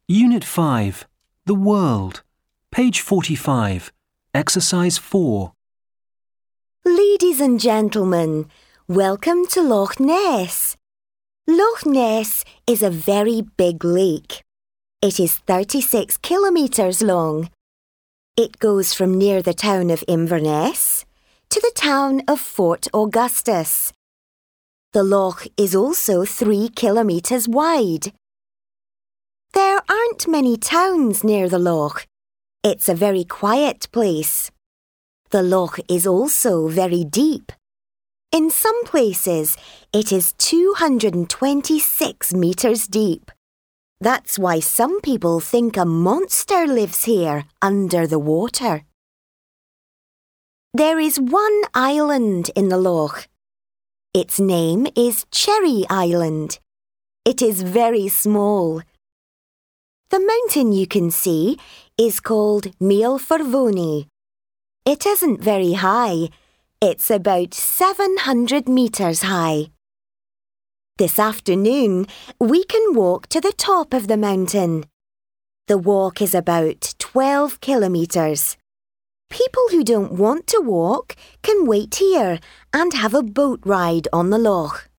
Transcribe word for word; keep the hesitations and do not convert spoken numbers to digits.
Unit five, The World, page forty-five, Exercise four. Ladies and gentlemen, welcome to Loch Ness. Loch Ness is a very big lake. It is thirty-six kilometres long. It goes from near the town of Inverness to the town of Fort Augustus. The loch is also three kilometres wide. There aren't many towns near the loch. It's a very quiet place. The loch is also very deep. In some places, it is two hundred twenty-six metres deep. That's why some people think a monster lives here under the water. There is one island in the loch. Its name is Cherry Island. It is very small. The mountain you can see is called Mael Fervoni. It isn't very high. It's about seven hundred metres high. This afternoon, we can walk to the top of the mountain. The walk is about twelve kilometres. People who don't want to walk can wait here and have a boat ride on the loch.